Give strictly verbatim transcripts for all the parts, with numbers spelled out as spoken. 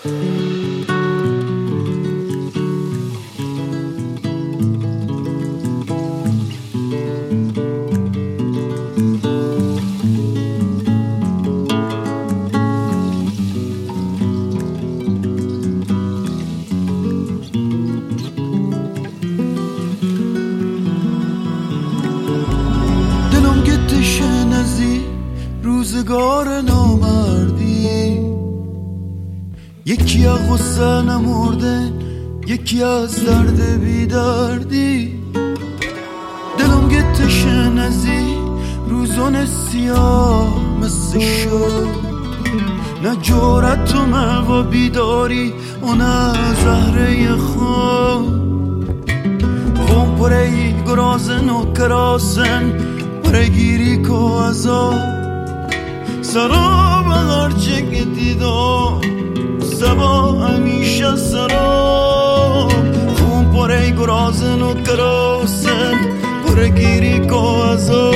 روزگار نامردی، یکی از غصه نمردن، یکی از درد بیدردی. دلم گتشن ازی روزان سیاه مثل شد، نه جورت و موا بیداری و نه زهره خواب. خون پره گرازن و کراسن پره گیری که ازا سراب هرچه که دیدم سبا همیشه سراب. خون پره گرازن و کراسن پره گیری که ازا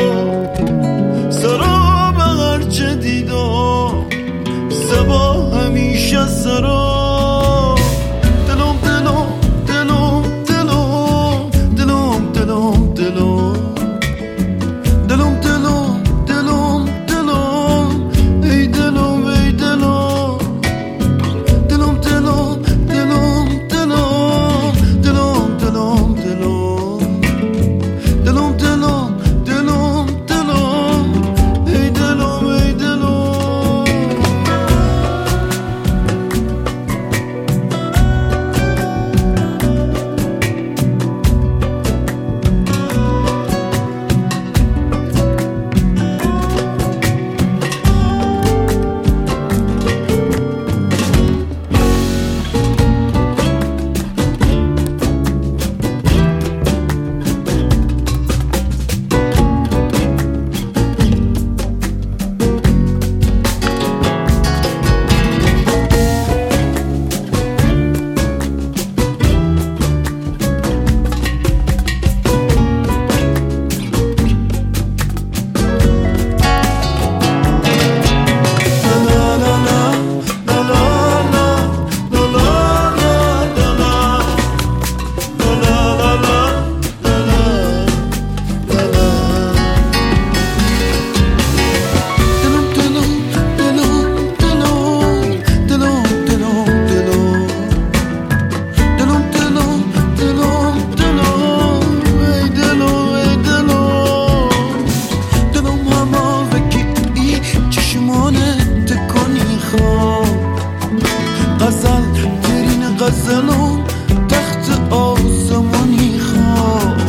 سراب هرچه دیدم سبا همیشه سراب. دلم دلم دلم دلم دلم دلم دلم دلم دلم دلم دلم ای دلم ای دلم دلم دلم دلم دلم دلم دلم دلم دلم دلم دلم دلم ای دلم ای دلم. غزل ترین غزلم تخت آسمانی خواب.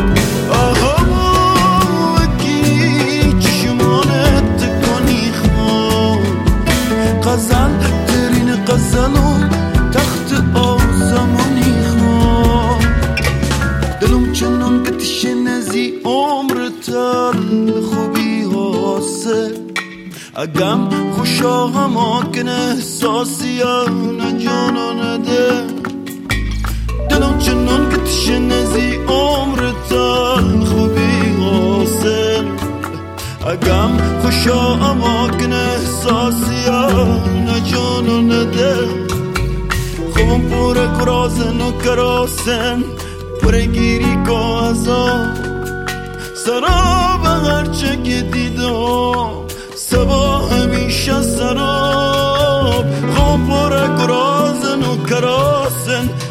آها وکی چشمانت تکانی خواب. غزل ترین غزلم تخت آسمانی خواب. دلم چنان بتشن ازی عمر تل خوبی حاصل. اگم خوشا هماکن احساسی نه جانا نده. دلم چنان که تشن ازی عمر تل خوبی حاصل. اگم خوشا هماکن احساسی نه جانا نده. خوبم پوره کرازن و کراسن پوره گیری که ازا سراب هرچه که دیدم سبا همیشه سراب. خون پره کرازن و کراسن